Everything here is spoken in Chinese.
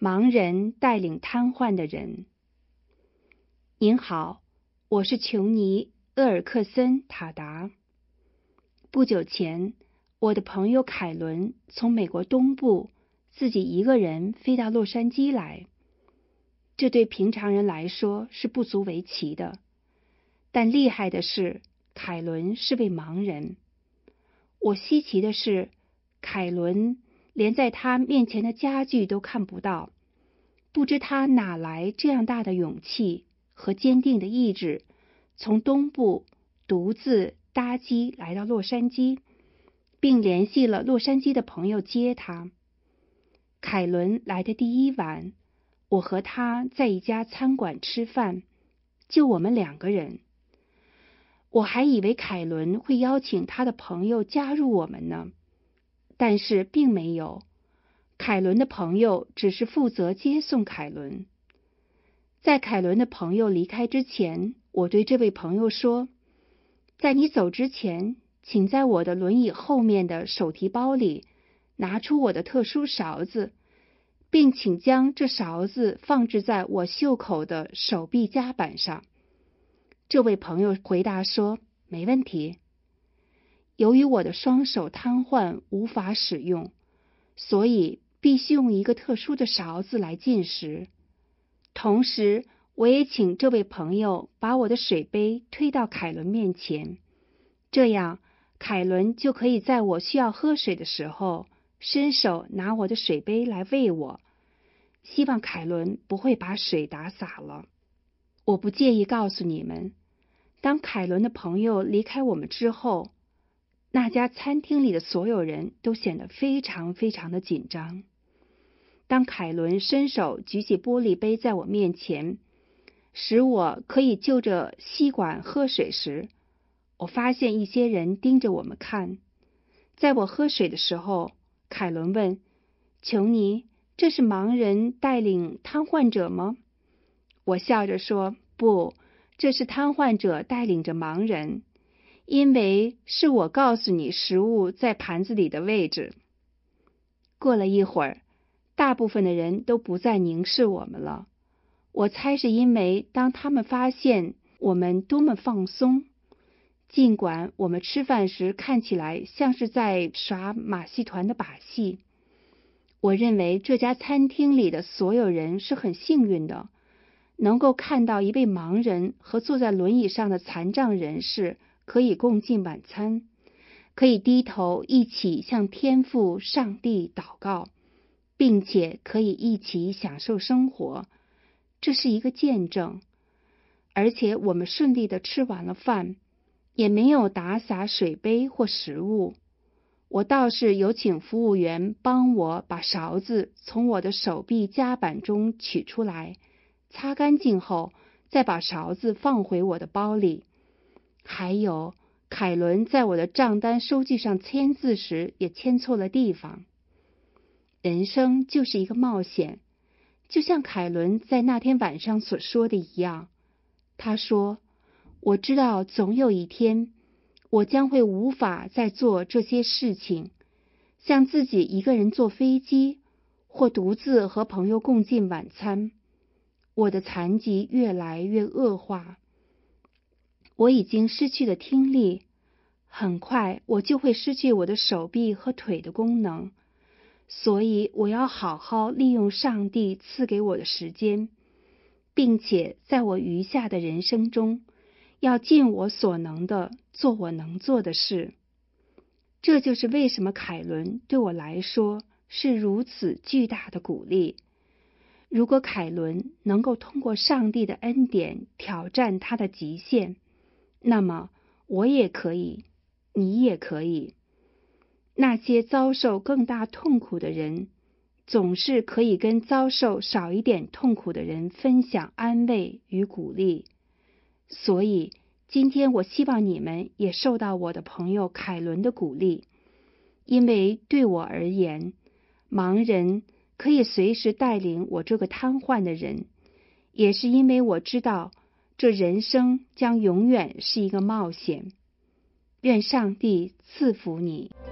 盲人带领瘫痪的人。您好，我是琼尼·厄尔克森·塔达。不久前，我的朋友凯伦从美国东部自己一个人飞到洛杉矶来。这对平常人来说是不足为奇的，但厉害的是，凯伦是位盲人。我稀奇的是，凯伦连在他面前的家具都看不到，不知他哪来这样大的勇气和坚定的意志，从东部独自搭机来到洛杉矶，并联系了洛杉矶的朋友接他。凯伦来的第一晚，我和他在一家餐馆吃饭，就我们2个人。我还以为凯伦会邀请他的朋友加入我们呢，但是并没有。凯伦的朋友只是负责接送凯伦。在凯伦的朋友离开之前，我对这位朋友说，在你走之前，请在我的轮椅后面的手提包里拿出我的特殊勺子，并请将这勺子放置在我袖口的手臂夹板上。这位朋友回答说，没问题。由于我的双手瘫痪无法使用，所以必须用一个特殊的勺子来进食。同时，我也请这位朋友把我的水杯推到凯伦面前，这样凯伦就可以在我需要喝水的时候，伸手拿我的水杯来喂我。希望凯伦不会把水打洒了。我不介意告诉你们，当凯伦的朋友离开我们之后，那家餐厅里的所有人都显得非常非常的紧张。当凯伦伸手举起玻璃杯在我面前，使我可以就着吸管喝水时，我发现一些人盯着我们看。在我喝水的时候，凯伦问，琼尼，这是盲人带领瘫痪者吗？我笑着说，不，这是瘫痪者带领着盲人，因为是我告诉你食物在盘子里的位置。过了一会儿，大部分的人都不再凝视我们了。我猜是因为当他们发现我们多么放松，尽管我们吃饭时看起来像是在耍马戏团的把戏。我认为这家餐厅里的所有人是很幸运的，能够看到一位盲人和坐在轮椅上的残障人士可以共进晚餐，可以低头一起向天父上帝祷告，并且可以一起享受生活。这是一个见证。而且我们顺利地吃完了饭，也没有打洒水杯或食物。我倒是有请服务员帮我把勺子从我的手臂夹板中取出来，擦干净后再把勺子放回我的包里。还有，凯伦在我的账单收据上签字时也签错了地方。人生就是一个冒险，就像凯伦在那天晚上所说的一样。他说，我知道总有一天我将会无法再做这些事情，像自己一个人坐飞机，或独自和朋友共进晚餐。我的残疾越来越恶化，我已经失去了听力，很快我就会失去我的手臂和腿的功能，所以我要好好利用上帝赐给我的时间，并且在我余下的人生中，要尽我所能的做我能做的事。这就是为什么凯伦对我来说是如此巨大的鼓励。如果凯伦能够通过上帝的恩典挑战他的极限，那么我也可以，你也可以。那些遭受更大痛苦的人，总是可以跟遭受少一点痛苦的人分享安慰与鼓励。所以今天我希望你们也受到我的朋友凯伦的鼓励，因为对我而言，盲人可以随时带领我这个瘫痪的人，也是因为我知道这人生将永远是一个冒险。愿上帝赐福你。